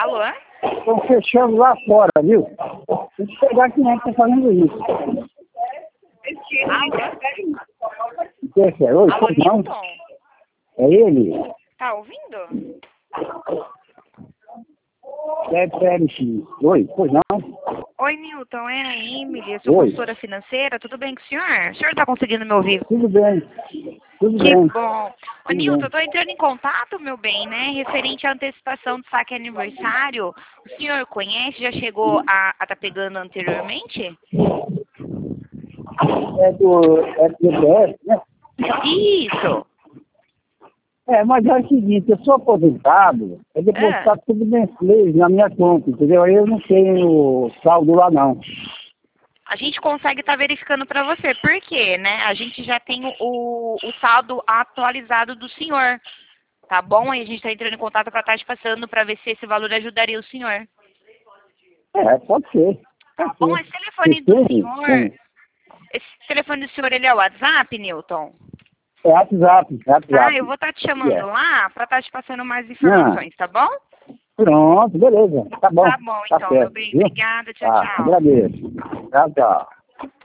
Alô? Estão fechando lá fora, viu? Tem que pegar quem é que tá fazendo isso. Alô? Oi, Alô, não? Newton? É ele? Tá ouvindo? Pera, sim. Oi, pois não? Oi, Newton, é a Emily, eu sou Oi. consultora financeira, tudo bem com o senhor? O senhor tá conseguindo me ouvir? Tudo bem. Tudo Que bem. bom. Ô, Tudo Newton, bem. eu tô entrando em contato, meu bem, né, referente à antecipação do saque aniversário. O senhor conhece, já chegou a tá pegando anteriormente? É do BS, né? Isso. Mas é o seguinte, eu sou aposentado, é depositar tudo mês na minha conta, entendeu? Aí eu não tenho saldo lá, não. A gente consegue estar verificando para você. Por quê, né? A gente já tem o saldo atualizado do senhor. Tá bom? Aí a gente está entrando em contato para estar te passando para ver se esse valor ajudaria o senhor. Pode ser. Tá Pode bom? ser. Esse telefone do Você tem? senhor. Esse telefone do senhor, ele é o WhatsApp, Newton? É WhatsApp. Tá, eu vou estar te chamando É. lá para estar te passando mais Não. informações, tá bom? Pronto, beleza. Tá bom. Tá bom, Tá então, meu certo, bem. viu? Obrigada. Tchau, Tá, tchau. agradeço. Tchau, tchau.